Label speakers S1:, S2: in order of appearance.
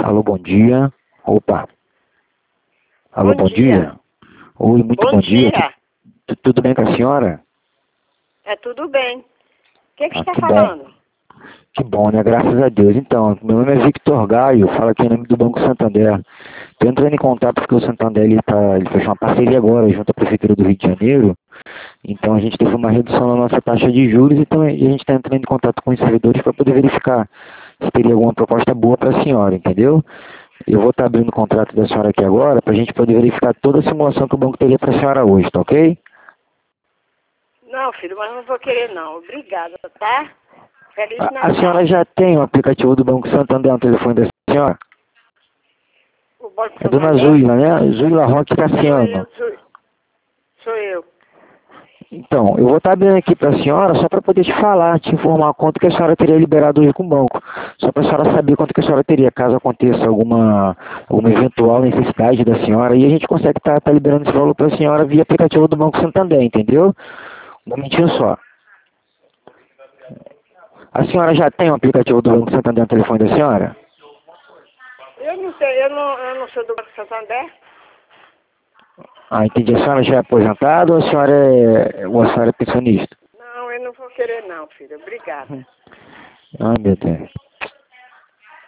S1: Alô, bom dia. Opa. Alô,
S2: Bom
S1: bom
S2: dia.
S1: dia. Oi, muito
S2: Bom
S1: bom dia.
S2: dia.
S1: Tudo bem com a senhora?
S2: É tudo bem. Quem que está
S1: Que bom.
S2: falando?
S1: Que bom, né? Graças a Deus. Então, meu nome é Victor Gaio, falo aqui em nome do Banco Santander. Estou entrando em contato porque o Santander ele fechou uma parceria agora junto à Prefeitura do Rio de Janeiro. Então a gente teve uma redução na nossa taxa de juros, então a gente está entrando em contato com os servidores para poder verificar se teria alguma proposta boa para a senhora, entendeu? Eu vou estar abrindo o contrato da senhora aqui agora para a gente poder verificar toda a simulação que o banco teria para a senhora hoje, tá ok?
S2: Não, filho, mas não vou querer não. Obrigada, tá? Feliz
S1: A
S2: Natal.
S1: senhora já tem o aplicativo do Banco Santander no telefone da senhora?
S2: O Banco
S1: É Dona
S2: Santander?
S1: Zuila, né? Zuila Roque
S2: Sou
S1: Cassiano.
S2: eu, sou eu.
S1: Então, eu vou estar abrindo aqui para a senhora só para poder te falar, te informar quanto que a senhora teria liberado hoje com o banco. Só para a senhora saber quanto que a senhora teria, caso aconteça alguma eventual necessidade da senhora. E a gente consegue estar liberando esse valor para a senhora via aplicativo do Banco Santander, entendeu? Um momentinho só. A senhora já tem o aplicativo do Banco Santander no telefone da senhora?
S2: Eu não sei, eu não sou do Banco Santander.
S1: Ah, entendi. A senhora já é aposentada ou a senhora é pensionista?
S2: Não, eu não vou querer não, filho. Obrigada.
S1: Ai, meu Deus.